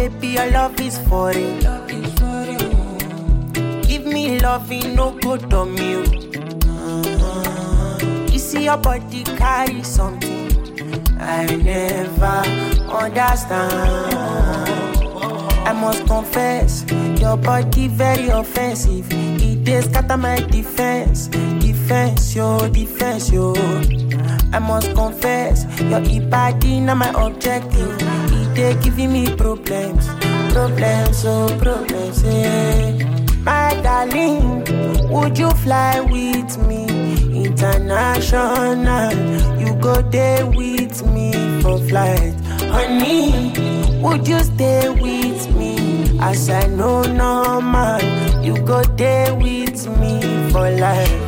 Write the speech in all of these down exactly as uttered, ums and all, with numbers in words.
baby, your love is for it. Give me love, it no good on you. You see your body carry something I never understand. I must confess, your body very offensive. It dey scatter my defense, defense, yo, defense, yo. I must confess, your body not my objective. It dey giving me problems, problems, oh problems, yeah. My darling, would you fly with me international? You go there with me for flight, honey. Would you stay with me? As I know no man, you go there with me for life.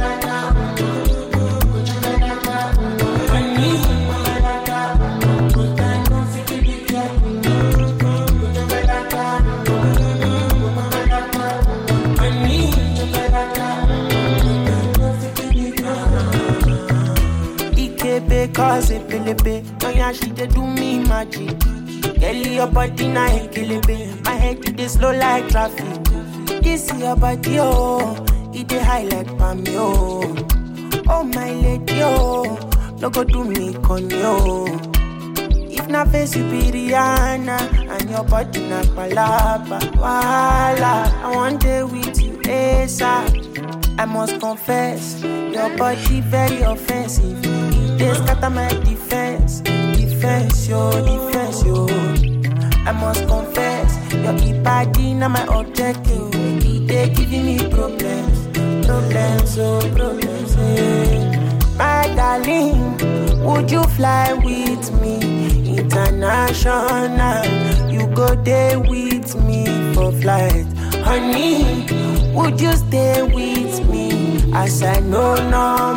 Because it belebe, no yeah, she dey do me magic. Girl, your body na ekilebe, my head it dey slow like traffic. This your body, oh, it dey high like palm, oh. Oh my lady, oh, no go do me con yo. If na face you be Rihanna, and your body na palapa, wala. I want day with you, ASAP. I must confess, your body very offensive. They scatter my defense, defense, yo, defense, yo. I must confess, your body not my objective. They giving me problems, problems, oh, problems, yeah. My darling, would you fly with me international? You go there with me for flight, honey. Would you stay with me? As I know no